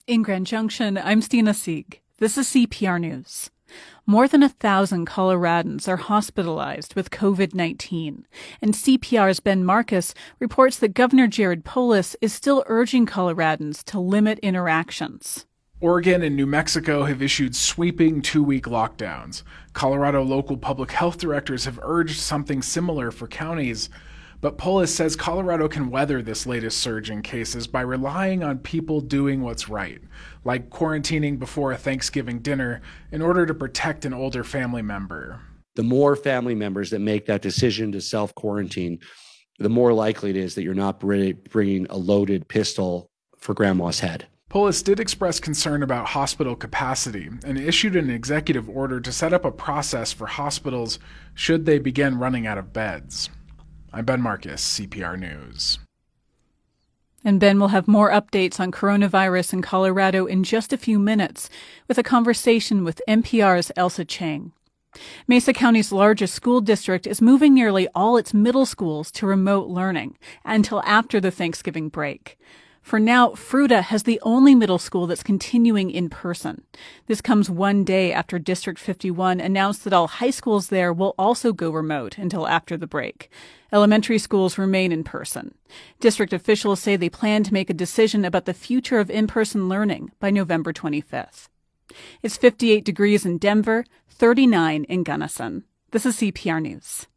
In Grand Junction, I'm Stina Sieg. This is CPR News. More than 1,000 Coloradans are hospitalized with COVID-19, and CPR's Ben Marcus reports that Governor Jared Polis is still urging Coloradans to limit interactions. Oregon and New Mexico have issued sweeping 2-week lockdowns. Colorado local public health directors have urged something similar for counties, but Polis says Colorado can weather this latest surge in cases by relying on people doing what's right, like quarantining before a Thanksgiving dinner in order to protect an older family member. The more family members that make that decision to self-quarantine, the more likely it is that you're not bringing a loaded pistol for grandma's head. Polis did express concern about hospital capacity and issued an executive order to set up a process for hospitals should they begin running out of beds. I'm Ben Marcus, CPR News. And Ben will have more updates on coronavirus in Colorado in just a few minutes with a conversation with NPR's Elsa Chang. Mesa County's largest school district is moving nearly all its middle schools to remote learning until after the Thanksgiving break. For now, Fruita has the only middle school that's continuing in person. This comes one day after District 51 announced that all high schools there will also go remote until after the break. Elementary schools remain in person. District officials say they plan to make a decision about the future of in-person learning by November 25th. It's 58 degrees in Denver, 39 in Gunnison. This is CPR News.